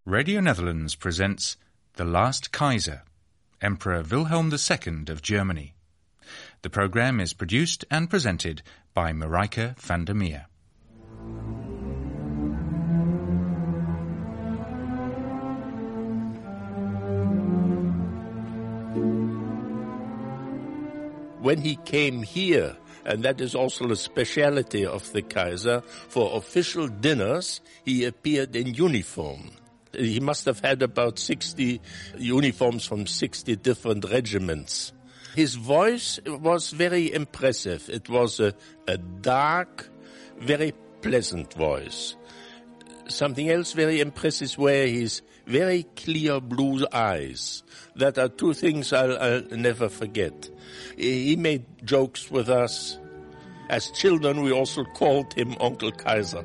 Radio Netherlands presents The Last Kaiser, Emperor Wilhelm II of Germany. The programme is produced and presented by Marijke van der Meer. When he came here, and that is also a speciality of the Kaiser, for official dinners, he appeared in uniform. He must have had about 60 uniforms from 60 different regiments. His voice was very impressive. It was a dark, very pleasant voice. Something else very impressive were his very clear blue eyes. That are two things I'll never forget. He made jokes with us. As children, we also called him Uncle Kaiser.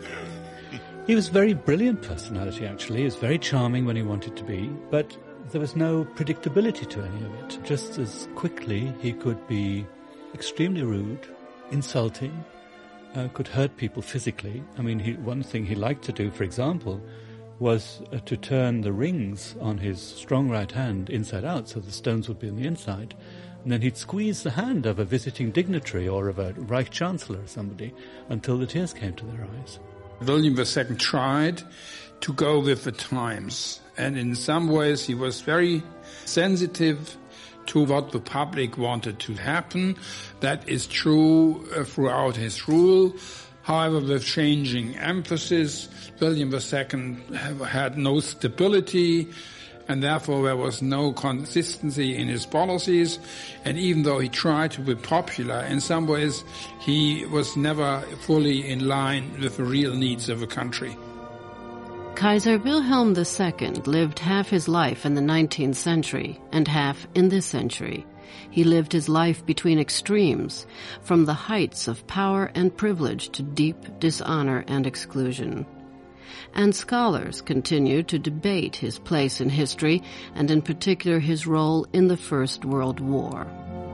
He was a very brilliant personality, actually. He was very charming when he wanted to be, but there was no predictability to any of it. Just as quickly, he could be extremely rude, insulting, could hurt people physically. I mean, one thing he liked to do, for example, was to turn the rings on his strong right hand inside out so the stones would be on the inside. And then he'd squeeze the hand of a visiting dignitary or of a Reich Chancellor or somebody until the tears came to their eyes. William II tried to go with the times, and in some ways he was very sensitive to what the public wanted to happen. That is true throughout his rule. However, with changing emphasis, William II had no stability, and therefore there was no consistency in his policies. And even though he tried to be popular, in some ways he was never fully in line with the real needs of the country. Kaiser Wilhelm II lived half his life in the 19th century and half in this century. He lived his life between extremes, from the heights of power and privilege to deep dishonor and exclusion. And scholars continue to debate his place in history, and in particular his role in the First World War.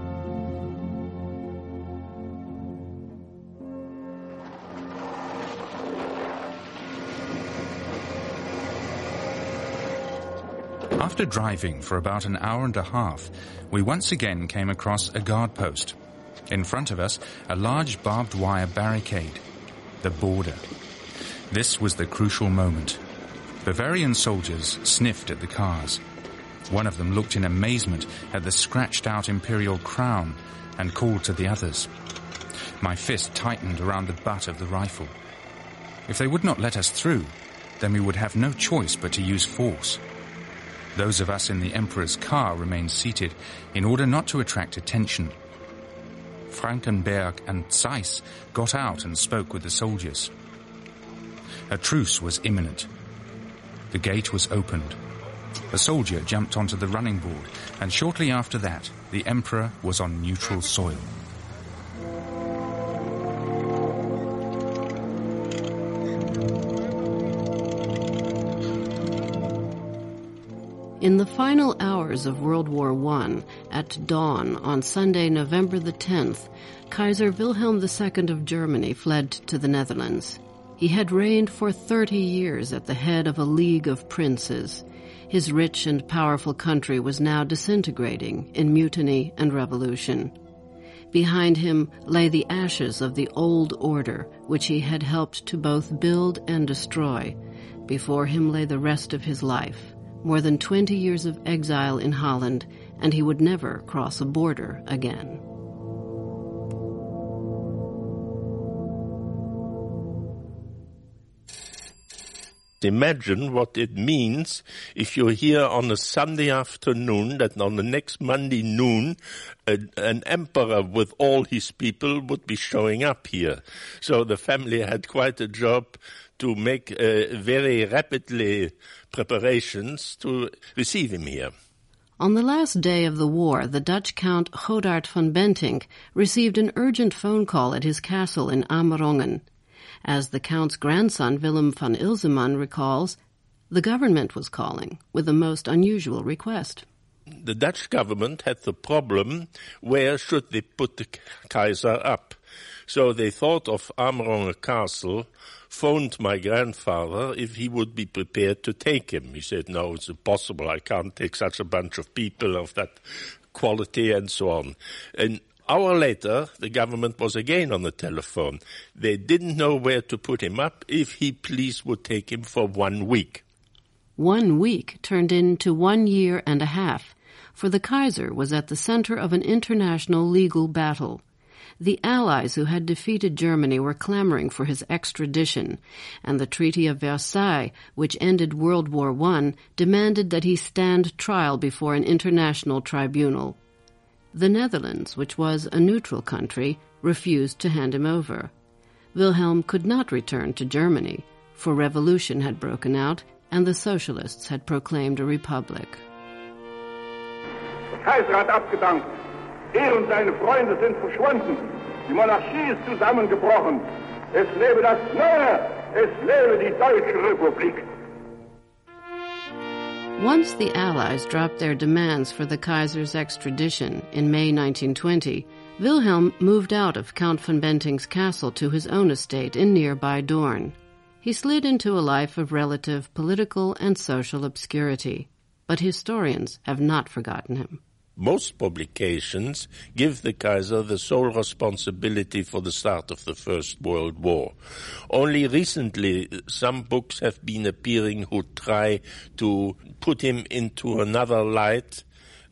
After driving for about an hour and a half, we once again came across a guard post. In front of us, a large barbed wire barricade, the border. This was the crucial moment. Bavarian soldiers sniffed at the cars. One of them looked in amazement at the scratched-out imperial crown and called to the others. My fist tightened around the butt of the rifle. If they would not let us through, then we would have no choice but to use force. Those of us in the Emperor's car remained seated in order not to attract attention. Frankenberg and Zeiss got out and spoke with the soldiers. A truce was imminent. The gate was opened. A soldier jumped onto the running board, and shortly after that, the Emperor was on neutral soil. In the final hours of World War I, at dawn on Sunday, November the 10th, Kaiser Wilhelm II of Germany fled to the Netherlands. He had reigned for 30 years at the head of a league of princes. His rich and powerful country was now disintegrating in mutiny and revolution. Behind him lay the ashes of the old order, which he had helped to both build and destroy. Before him lay the rest of his life, more than 20 years of exile in Holland, and he would never cross a border again. Imagine what it means if you're here on a Sunday afternoon, that on the next Monday noon, an emperor with all his people would be showing up here. So the family had quite a job to make very rapidly preparations to receive him here. On the last day of the war, the Dutch Count Godard van Bentinck received an urgent phone call at his castle in Amerongen. As the Count's grandson, Willem van Ilseman, recalls, the government was calling with a most unusual request. The Dutch government had the problem, where should they put the Kaiser up? So they thought of Armronger Castle, phoned my grandfather if he would be prepared to take him. He said, no, it's impossible. I can't take such a bunch of people of that quality and so on. An hour later, the government was again on the telephone. They didn't know where to put him up, if he please would take him for 1 week. 1 week turned into 1 year and a half, for the Kaiser was at the center of an international legal battle. The Allies who had defeated Germany were clamoring for his extradition, and the Treaty of Versailles, which ended World War I, demanded that he stand trial before an international tribunal. The Netherlands, which was a neutral country, refused to hand him over. Wilhelm could not return to Germany, for revolution had broken out and the socialists had proclaimed a republic. Der Kaiser hat abgedankt. Und seine Freunde sind verschwunden. Die Monarchie ist zusammengebrochen. Es lebe das Neue! Es lebe die Deutsche Republik! Once the Allies dropped their demands for the Kaiser's extradition in May 1920, Wilhelm moved out of Count von Benting's castle to his own estate in nearby Dorn. He slid into a life of relative political and social obscurity, but historians have not forgotten him. Most publications give the Kaiser the sole responsibility for the start of the First World War. Only recently some books have been appearing who try to put him into another light,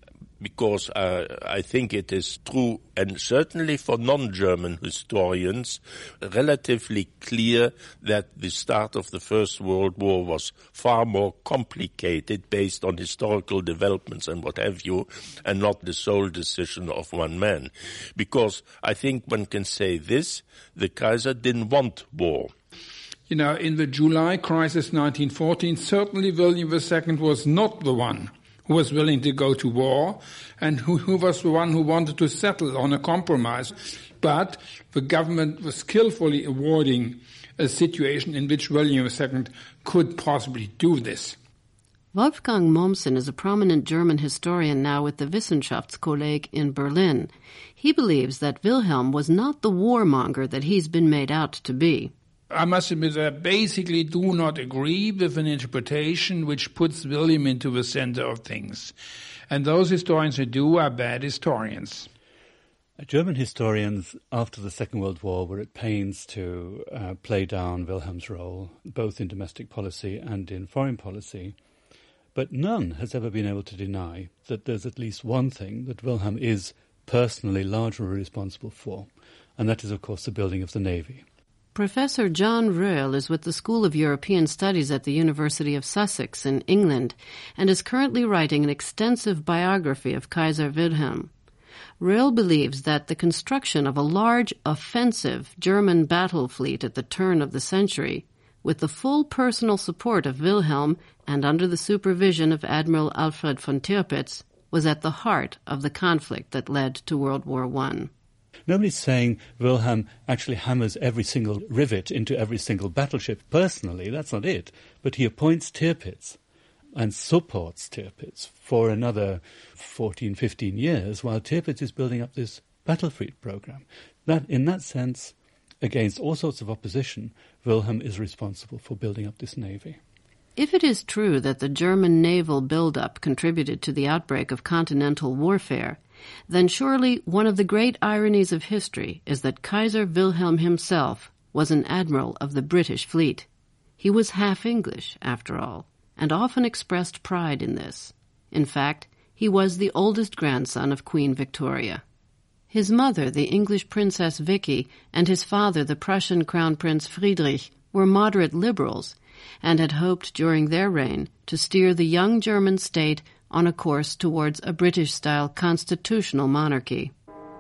because I think it is true, and certainly for non-German historians, relatively clear that the start of the First World War was far more complicated based on historical developments and what have you, and not the sole decision of one man. Because I think one can say this, the Kaiser didn't want war. You know, in the July crisis 1914, certainly William II was not the one who was willing to go to war, and who was the one who wanted to settle on a compromise. But the government was skillfully avoiding a situation in which William II could possibly do this. Wolfgang Mommsen is a prominent German historian now with the Wissenschaftskolleg in Berlin. He believes that Wilhelm was not the warmonger that he's been made out to be. I must admit that I basically do not agree with an interpretation which puts William into the center of things. And those historians who do are bad historians. German historians after the Second World War were at pains to play down Wilhelm's role, both in domestic policy and in foreign policy. But none has ever been able to deny that there's at least one thing that Wilhelm is personally largely responsible for, and that is, of course, the building of the Navy. Professor John Röhl is with the School of European Studies at the University of Sussex in England and is currently writing an extensive biography of Kaiser Wilhelm. Röhl believes that the construction of a large, offensive German battle fleet at the turn of the century, with the full personal support of Wilhelm and under the supervision of Admiral Alfred von Tirpitz, was at the heart of the conflict that led to World War I. Nobody's saying Wilhelm actually hammers every single rivet into every single battleship personally. That's not it. But he appoints Tirpitz and supports Tirpitz for another 14, 15 years while Tirpitz is building up this battle fleet program. That, in that sense, against all sorts of opposition, Wilhelm is responsible for building up this navy. If it is true that the German naval buildup contributed to the outbreak of continental warfare, then surely one of the great ironies of history is that Kaiser Wilhelm himself was an admiral of the British fleet. He was half English, after all, and often expressed pride in this. In fact, he was the oldest grandson of Queen Victoria. His mother, the English Princess Vicky, and his father, the Prussian Crown Prince Friedrich, were moderate liberals and had hoped during their reign to steer the young German state on a course towards a British-style constitutional monarchy.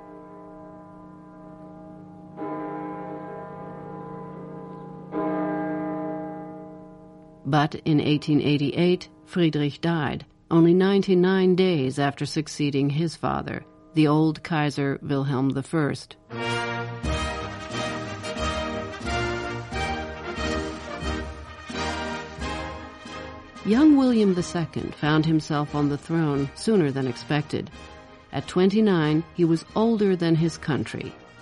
But in 1888, Friedrich died, only 99 days after succeeding his father, the old Kaiser Wilhelm I. Young William II found himself on the throne sooner than expected. At 29, he was older than his country.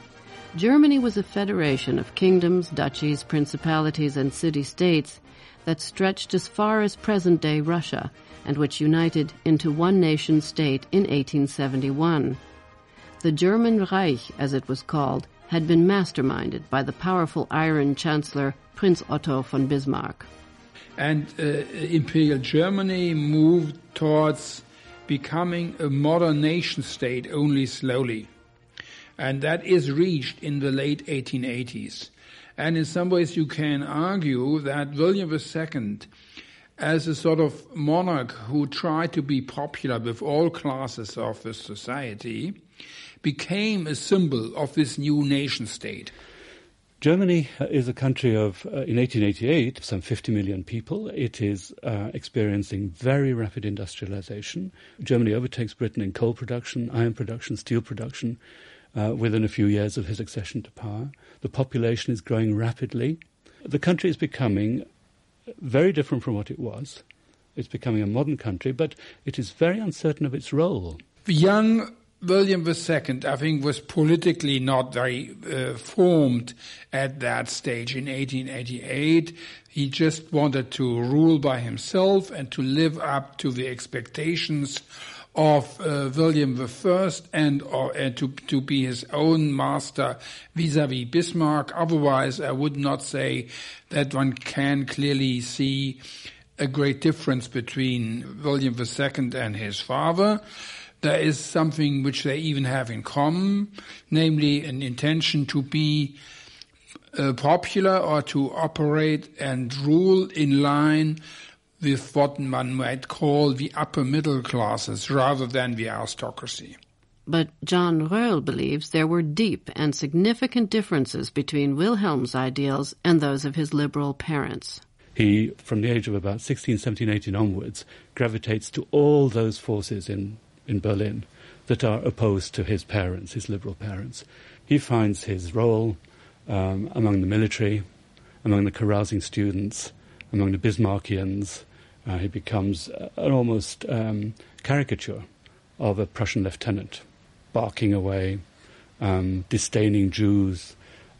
Germany was a federation of kingdoms, duchies, principalities, and city-states that stretched as far as present-day Russia and which united into one nation-state in 1871. The German Reich, as it was called, had been masterminded by the powerful Iron Chancellor Prince Otto von Bismarck. And Imperial Germany moved towards becoming a modern nation-state only slowly. And that is reached in the late 1880s. And in some ways you can argue that William II, as a sort of monarch who tried to be popular with all classes of the society, became a symbol of this new nation-state. Germany is a country of, in 1888, some 50 million people. It is experiencing very rapid industrialization. Germany overtakes Britain in coal production, iron production, steel production, within a few years of his accession to power. The population is growing rapidly. The country is becoming very different from what it was. It's becoming a modern country, but it is very uncertain of its role. Young William II, I think, was politically not very formed at that stage. In 1888, he just wanted to rule by himself and to live up to the expectations of William I and to be his own master vis-à-vis Bismarck. Otherwise, I would not say that one can clearly see a great difference between William II and his father. There is something which they even have in common, namely an intention to be popular or to operate and rule in line with what one might call the upper middle classes rather than the aristocracy. But John Röhl believes there were deep and significant differences between Wilhelm's ideals and those of his liberal parents. He, from the age of about 16, 17, 18 onwards, gravitates to all those forces in Berlin that are opposed to his parents, his liberal parents. He finds his role among the military, among the carousing students, among the Bismarckians. He becomes an almost caricature of a Prussian lieutenant, barking away, disdaining Jews,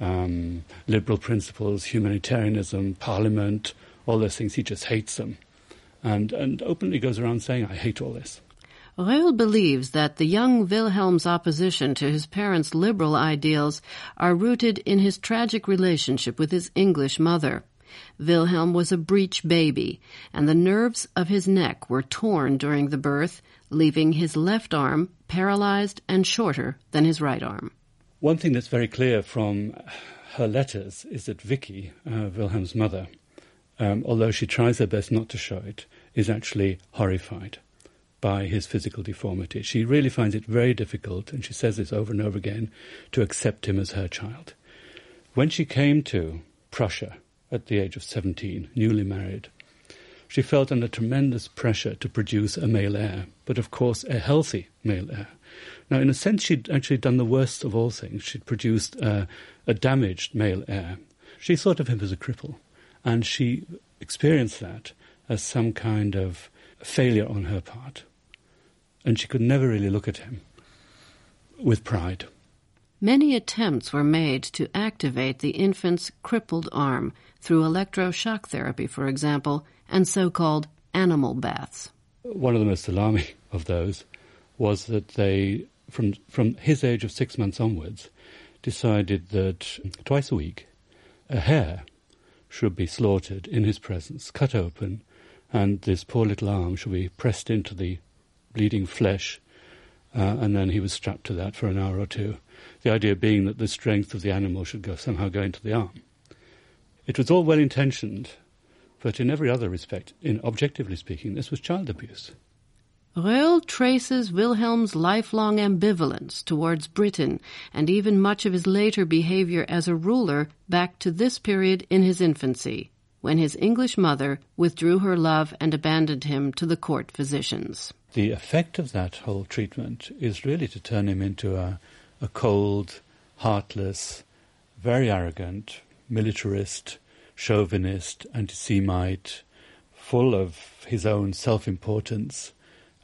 liberal principles, humanitarianism, parliament, all those things. He just hates them and openly goes around saying, I hate all this. Röhl believes that the young Wilhelm's opposition to his parents' liberal ideals are rooted in his tragic relationship with his English mother. Wilhelm was a breech baby, and the nerves of his neck were torn during the birth, leaving his left arm paralyzed and shorter than his right arm. One thing that's very clear from her letters is that Vicky, Wilhelm's mother, although she tries her best not to show it, is actually horrified by his physical deformity. She really finds it very difficult, and she says this over and over again, to accept him as her child. When she came to Prussia at the age of 17, newly married, she felt under tremendous pressure to produce a male heir, but of course a healthy male heir. Now, in a sense, she'd actually done the worst of all things. She'd produced a damaged male heir. She thought of him as a cripple, and she experienced that as some kind of failure on her part. And she could never really look at him with pride. Many attempts were made to activate the infant's crippled arm through electroshock therapy, for example, and so-called animal baths. One of the most alarming of those was that they, from his age of 6 months onwards, decided that twice a week a hare should be slaughtered in his presence, cut open, and this poor little arm should be pressed into the bleeding flesh, and then he was strapped to that for an hour or two. The idea being that the strength of the animal should somehow go into the arm. It was all well-intentioned, but in every other respect, objectively speaking, this was child abuse. Röhl traces Wilhelm's lifelong ambivalence towards Britain and even much of his later behavior as a ruler back to this period in his infancy, when his English mother withdrew her love and abandoned him to the court physicians. The effect of that whole treatment is really to turn him into a cold, heartless, very arrogant, militarist, chauvinist, anti-Semite, full of his own self-importance,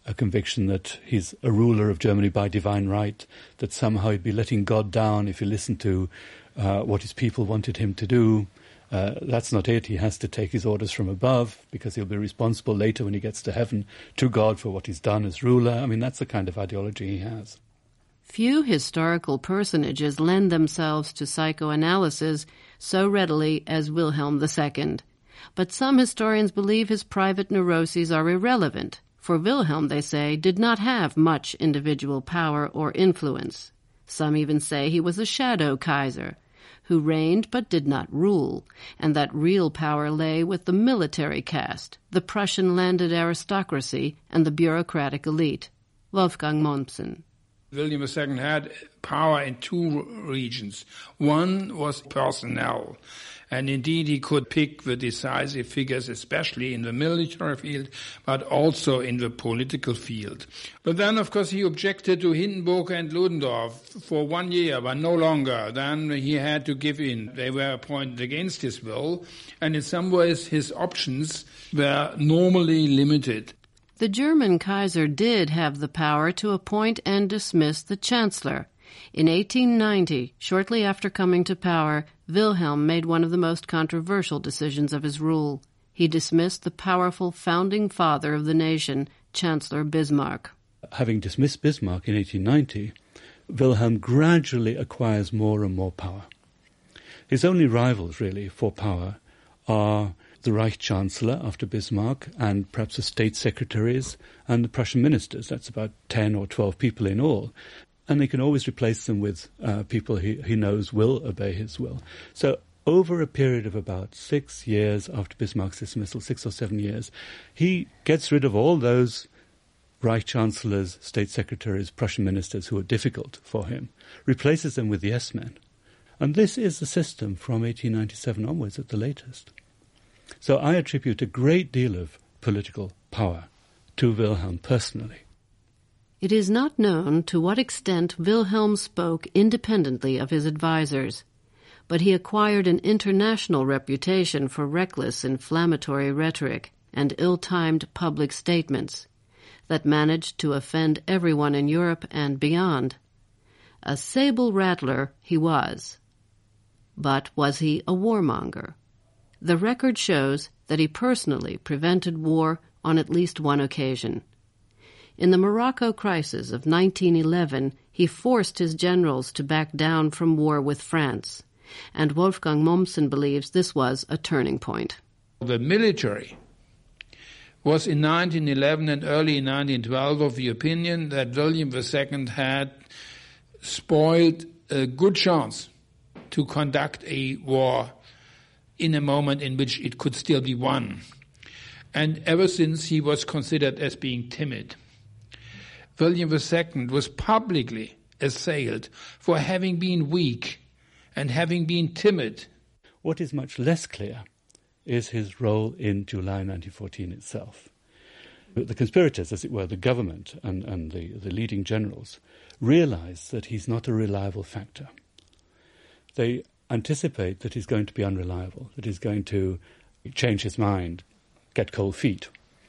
a conviction that he's a ruler of Germany by divine right, that somehow he'd be letting God down if he listened to what his people wanted him to do. That's not it. He has to take his orders from above because he'll be responsible later when he gets to heaven to God for what he's done as ruler. I mean, that's the kind of ideology he has. Few historical personages lend themselves to psychoanalysis so readily as Wilhelm II. But some historians believe his private neuroses are irrelevant, for Wilhelm, they say, did not have much individual power or influence. Some even say he was a shadow Kaiser, who reigned but did not rule, and that real power lay with the military caste, the Prussian landed aristocracy, and the bureaucratic elite. Wolfgang Mommsen. William II had power in two regions. One was personnel, and indeed he could pick the decisive figures, especially in the military field, but also in the political field. But then, of course, he objected to Hindenburg and Ludendorff for 1 year, but no longer. Then he had to give in. They were appointed against his will, and in some ways his options were normally limited. The German Kaiser did have the power to appoint and dismiss the Chancellor. In 1890, shortly after coming to power, Wilhelm made one of the most controversial decisions of his rule. He dismissed the powerful founding father of the nation, Chancellor Bismarck. Having dismissed Bismarck in 1890, Wilhelm gradually acquires more and more power. His only rivals, really, for power are the Reich Chancellor after Bismarck, and perhaps the state secretaries and the Prussian ministers. That's about 10 or 12 people in all. And he can always replace them with people he knows will obey his will. So over a period of about 6 years after Bismarck's dismissal, 6 or 7 years, he gets rid of all those Reich Chancellors, state secretaries, Prussian ministers who are difficult for him, replaces them with the yes-men. And this is the system from 1897 onwards at the latest. So I attribute a great deal of political power to Wilhelm personally. It is not known to what extent Wilhelm spoke independently of his advisers, but he acquired an international reputation for reckless, inflammatory rhetoric and ill-timed public statements that managed to offend everyone in Europe and beyond. A sable rattler he was. But was he a warmonger? The record shows that he personally prevented war on at least one occasion. In the Morocco crisis of 1911, he forced his generals to back down from war with France, and Wolfgang Mommsen believes this was a turning point. The military was in 1911 and early 1912 of the opinion that William II had spoiled a good chance to conduct a war in a moment in which it could still be won. And ever since he was considered as being timid. William II was publicly assailed for having been weak and having been timid. What is much less clear is his role in July 1914 itself. The conspirators, as it were, the government and the leading generals, realize that he's not a reliable factor. They anticipate that he's going to be unreliable, that he's going to change his mind, get cold feet.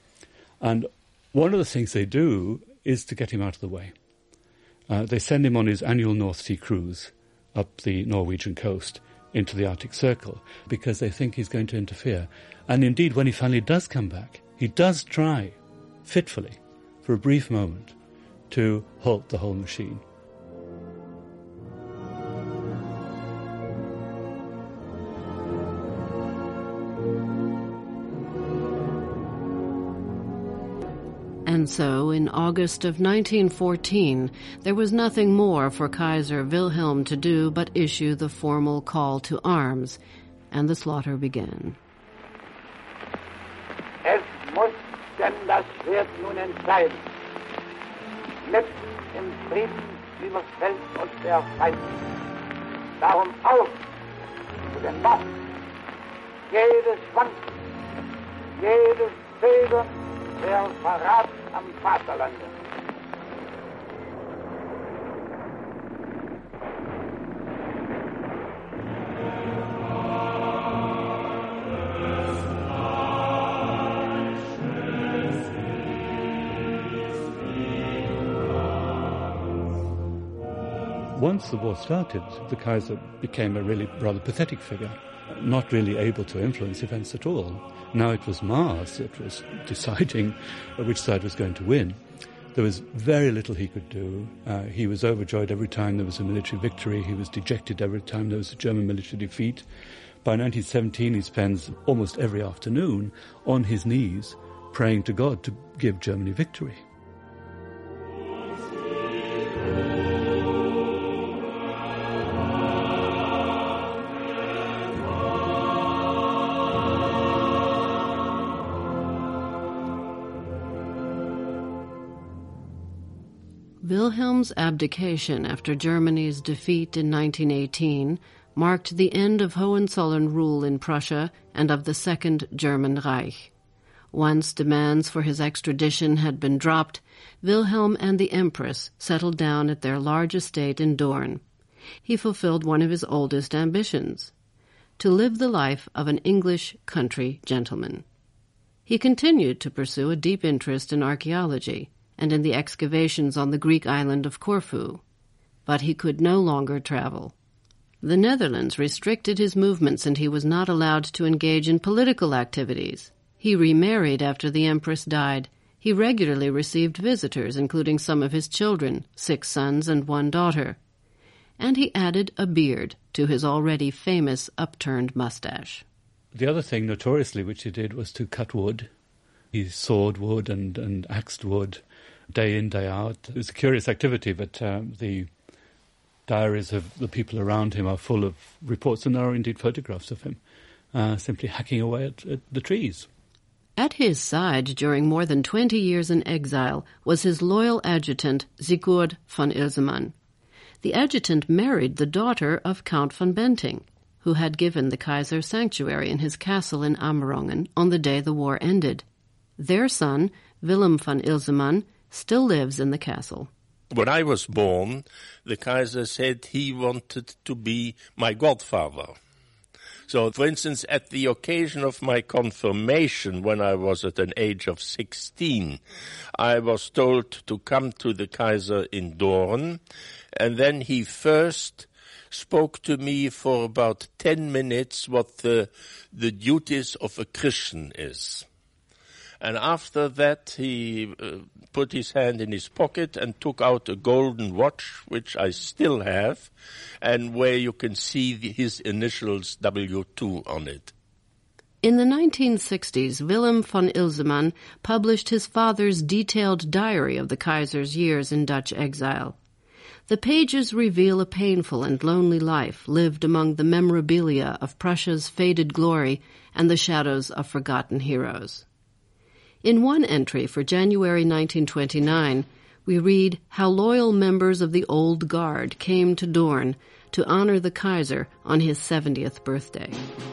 And one of the things they do is to get him out of the way. They send him on his annual North Sea cruise up the Norwegian coast into the Arctic Circle because they think he's going to interfere. And indeed, when he finally does come back, he does try, fitfully, for a brief moment, to halt the whole machine. And so, in August of 1914, there was nothing more for Kaiser Wilhelm to do but issue the formal call to arms, and the slaughter began. Es muss denn das Schwert nun entscheiden. Mitten im Frieden überfällt uns der Feind. Darum auf zu den Waffen. Jedes Schwanken, jedes Zögern, der Verrat am Vaterlande. once the war started, the Kaiser became a really rather pathetic figure, not really able to influence events at all. Now it was Mars that was deciding which side was going to win. There was very little he could do. He was overjoyed every time there was a military victory. He was dejected every time there was a German military defeat. By 1917, he spends almost every afternoon on his knees praying to God to give Germany victory. Wilhelm's abdication after Germany's defeat in 1918 marked the end of Hohenzollern rule in Prussia and of the Second German Reich. Once demands for his extradition had been dropped, Wilhelm and the Empress settled down at their large estate in Dorn. He fulfilled one of his oldest ambitions, to live the life of an English country gentleman. He continued to pursue a deep interest in archaeology and in the excavations on the Greek island of Corfu, but he could no longer travel. The Netherlands restricted his movements and he was not allowed to engage in political activities. He remarried after the Empress died. He regularly received visitors, including some of his children, 6 sons and 1 daughter. And he added a beard to his already famous upturned mustache. The other thing, notoriously, which he did was to cut wood. He sawed wood and axed wood day in, day out. It was a curious activity, but the diaries of the people around him are full of reports, and there are indeed photographs of him simply hacking away at the trees. At his side during more than 20 years in exile was his loyal adjutant Sigurd von Ilsemann. The adjutant married the daughter of Count von Benting, who had given the Kaiser sanctuary in his castle in Amerongen on the day the war ended. Their son, Willem von Ilsemann, still lives in the castle. When I was born, the Kaiser said he wanted to be my godfather. So, for instance, at the occasion of my confirmation, when I was at an age of 16, I was told to come to the Kaiser in Dorn, and then he first spoke to me for about 10 minutes what the duties of a Christian is. And after that, he put his hand in his pocket and took out a golden watch, which I still have, and where you can see his initials W2 on it. In the 1960s, Willem von Ilsemann published his father's detailed diary of the Kaiser's years in Dutch exile. The pages reveal a painful and lonely life lived among the memorabilia of Prussia's faded glory and the shadows of forgotten heroes. In one entry for January 1929, we read how loyal members of the Old Guard came to Dorn to honor the Kaiser on his 70th birthday.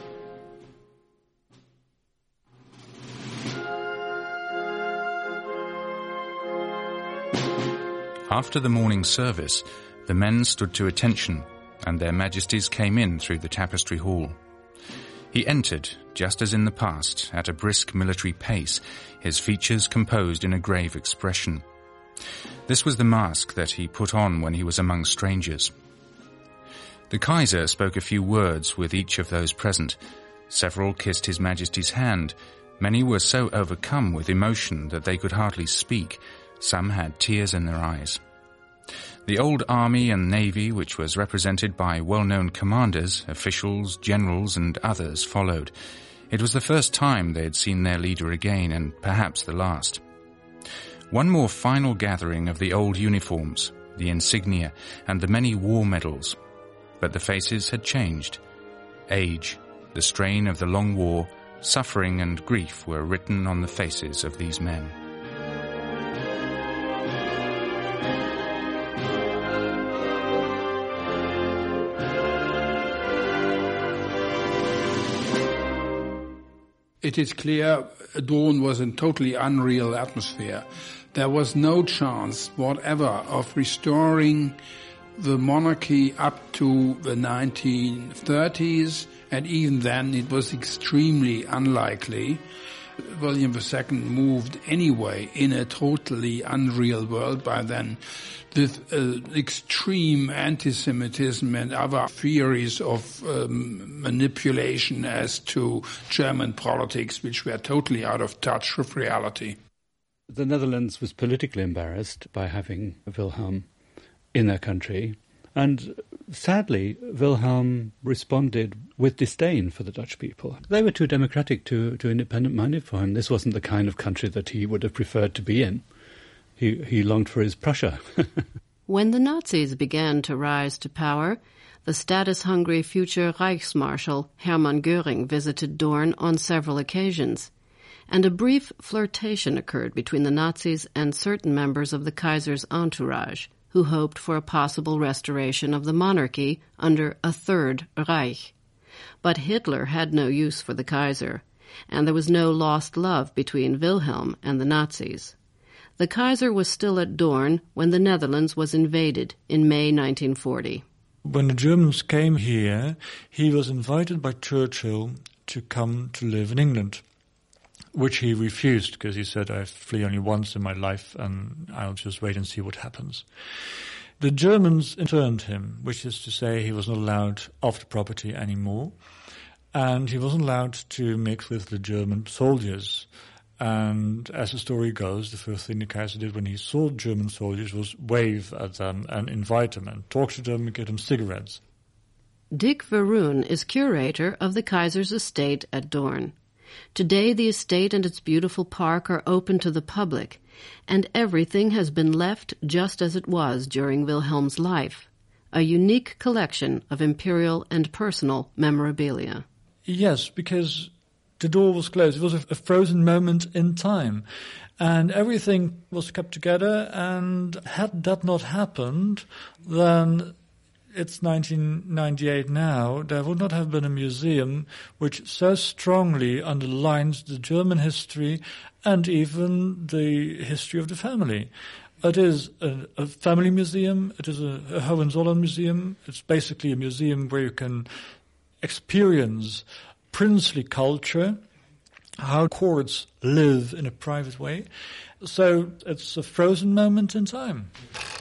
After the morning service, the men stood to attention, and their majesties came in through the tapestry hall. He entered, just as in the past, at a brisk military pace, his features composed in a grave expression. This was the mask that he put on when he was among strangers. The Kaiser spoke a few words with each of those present. Several kissed His Majesty's hand. Many were so overcome with emotion that they could hardly speak. Some had tears in their eyes. The old army and navy, which was represented by well-known commanders, officials, generals, and others, followed. It was the first time they had seen their leader again, and perhaps the last. One more final gathering of the old uniforms, the insignia, and the many war medals. But the faces had changed. Age, the strain of the long war, suffering and grief were written on the faces of these men. It is clear Dorn was a totally unreal atmosphere. There was no chance whatever of restoring the monarchy up to the 1930s, and even then it was extremely unlikely. William II moved anyway in a totally unreal world by then, with extreme anti-Semitism and other theories of manipulation as to German politics, which were totally out of touch with reality. The Netherlands was politically embarrassed by having Wilhelm in their country, and sadly, Wilhelm responded with disdain for the Dutch people. They were too democratic, too independent-minded for him. This wasn't the kind of country that he would have preferred to be in. He longed for his Prussia. When the Nazis began to rise to power, the status-hungry future Reichsmarshal Hermann Göring visited Dorn on several occasions, and a brief flirtation occurred between the Nazis and certain members of the Kaiser's entourage, who hoped for a possible restoration of the monarchy under a Third Reich. But Hitler had no use for the Kaiser, and there was no lost love between Wilhelm and the Nazis. The Kaiser was still at Dorn when the Netherlands was invaded in May 1940. When the Germans came here, he was invited by Churchill to come to live in England, which he refused because he said, I flee only once in my life and I'll just wait and see what happens. The Germans interned him, which is to say he was not allowed off the property anymore, and he wasn't allowed to mix with the German soldiers. And as the story goes, the first thing the Kaiser did when he saw German soldiers was wave at them and invite them and talk to them and get them cigarettes. Dick Verroon is curator of the Kaiser's estate at Dorn. Today the estate and its beautiful park are open to the public, and everything has been left just as it was during Wilhelm's life, a unique collection of imperial and personal memorabilia. Yes, because the door was closed. It was a frozen moment in time. And everything was kept together, and had that not happened, then it's 1998 now, there would not have been a museum which so strongly underlines the German history and even the history of the family. It is a family museum, it is a Hohenzollern museum, it's basically a museum where you can experience princely culture, how courts live in a private way. So it's a frozen moment in time.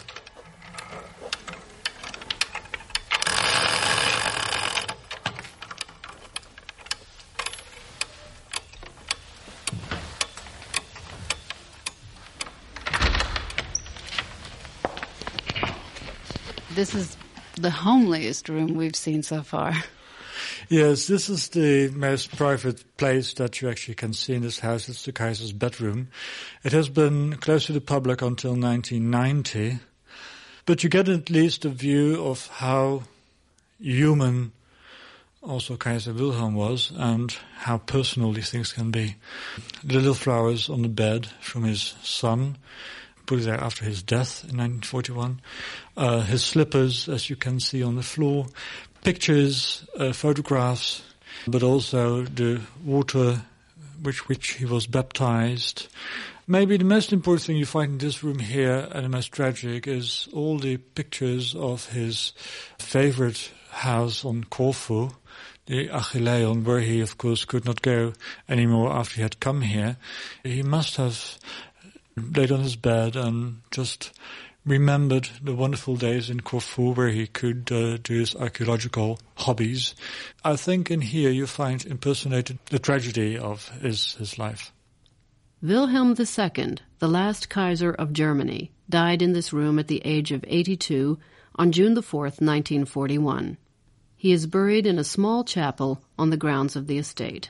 This is the homeliest room we've seen so far. Yes, this is the most private place that you actually can see in this house. It's the Kaiser's bedroom. It has been closed to the public until 1990, but you get at least a view of how human also Kaiser Wilhelm was and how personal these things can be. The little flowers on the bed from his son, put it there after his death in 1941. His slippers, as you can see on the floor. Pictures, photographs, but also the water which he was baptized. Maybe the most important thing you find in this room here, and the most tragic, is all the pictures of his favorite house on Corfu, the Achilleon, where he, of course, could not go anymore after he had come here. He must have laid on his bed and just remembered the wonderful days in Corfu where he could do his archaeological hobbies. I think in here you find impersonated the tragedy of his life. Wilhelm II, the last Kaiser of Germany, died in this room at the age of 82 on June the 4th, 1941. He is buried in a small chapel on the grounds of the estate.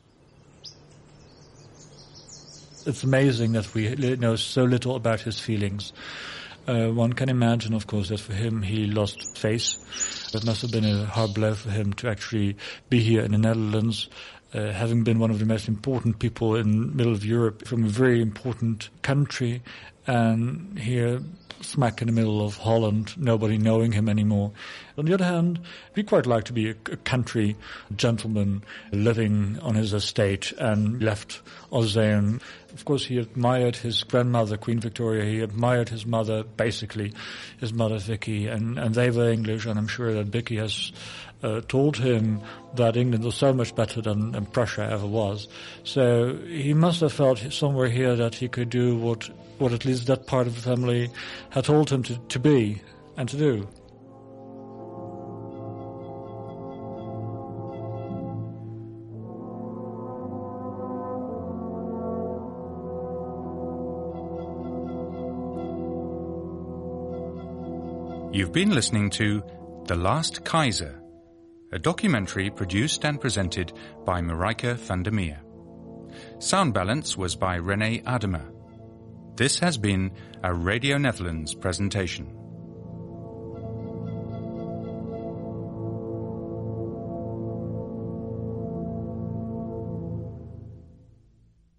It's amazing that we know so little about his feelings. One can imagine, of course, that for him he lost face. It must have been a hard blow for him to actually be here in the Netherlands, having been one of the most important people in the middle of Europe from a very important country, and here smack in the middle of Holland, nobody knowing him anymore. On the other hand, he quite liked to be a country gentleman living on his estate and left Alsace. Of course, he admired his grandmother, Queen Victoria. He admired his mother, basically, his mother, Vicky, and they were English, and I'm sure that Vicky has told him that England was so much better than Prussia ever was. So he must have felt somewhere here that he could do what at least that part of the family had told him to be and to do. You've been listening to The Last Kaiser, a documentary produced and presented by Marijke van der Meer. Sound balance was by René Ademer. This has been a Radio Netherlands presentation.